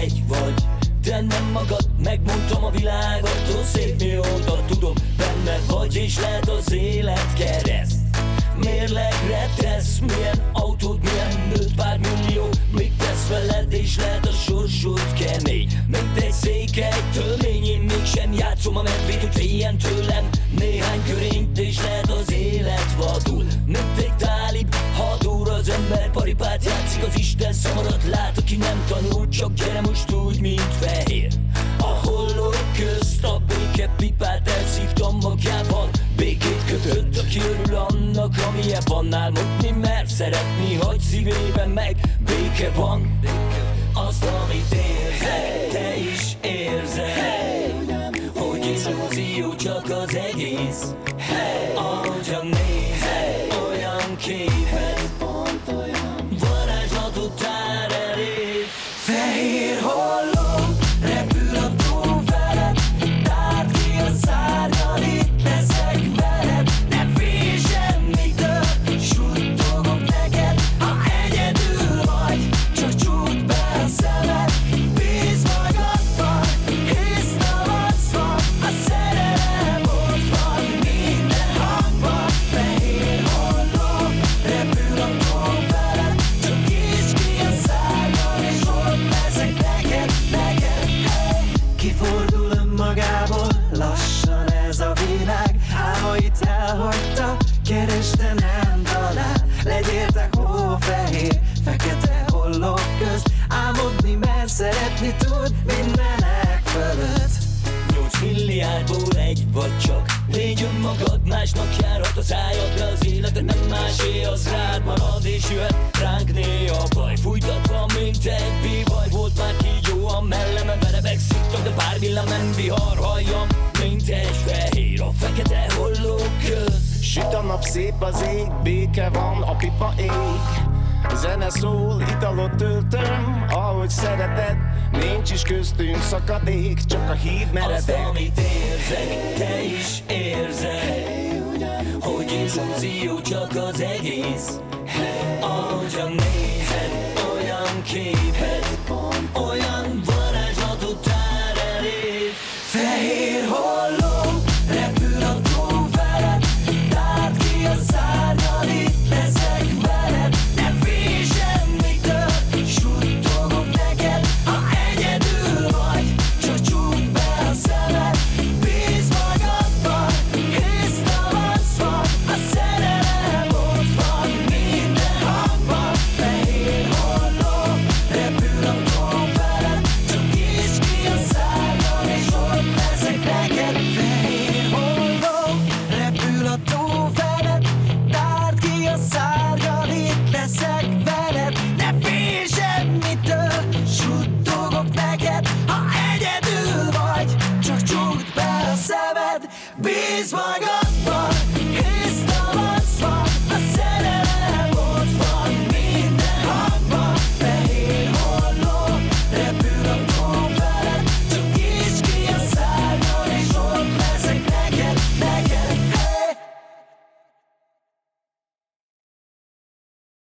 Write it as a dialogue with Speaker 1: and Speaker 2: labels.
Speaker 1: egy vagy, de nem magad. Megmondtam a világot, szép mióta tudom, benne vagy, és lehet az élet kereszt. Mérlegre tesz, milyen autód, milyen nőtt, pár millió, mit tesz veled, és lehet a sorsod kemény, mint egy székely tölmény. Én mégsem játszom a medvét, hogy féljen tőlem néhány körényt, és lehet az élet vadul, mint egy tálib hadúr. Az ember paripát játszik, az Isten szamarat lát, aki nem tanul, csak gyere most úgy, mint fehér. A hollók közt a béke pipát elszívtam magjában, békét kötött, aki örül annak, amilyen van. Álmodni mer, szeretni, hogy szívében meg béke van. Azt, amit érzek, te is érzed, hogy illúzió csak az egész. Ahogyan nézed, olyan képet, varázslatot tár elé. Fehér holló repül a tó felett, tárd ki a szárnyal, itt leszek veled. Ne félj semmitől, suttogok neked, ha egyedül vagy, csak csukd be a szemed. Bízz magadban, hisz tavaszban, a szerelem ott van minden hangban. Fehér holló repül a tó felett, csak nyisd ki a szárnyal, és ott leszek neked, neked. Kifordul önmagából lassan ez a világ, álmait elhagyta, keresd de nem talál. Legyél te hófehér, fekete hollók közt, álmodni mer, szeretni tud mindenek fölött. 8 milliárdból egy vagy csak, légy önmagad, másnak járhat a szájad, de az életed nem másé, az rád marad, és jöhet ránk néha baj. Fújtatva, mint egy bívaj, volt már kígyó a mellemen, verebek szittak, de pár villám nem vihar. Halljam, mint egy fehér a fekete hollók közt.
Speaker 2: Süt a nap, szép az ég, béke van, a pipa ég. Zene szól, italot töltöm, ahogy szereted, nincs is köztünk szakadék, csak a híd meredek.
Speaker 1: Azt, amit érzek, te is érzed, hogy illúzió csak az egész. Ahogyan nézed, olyan kép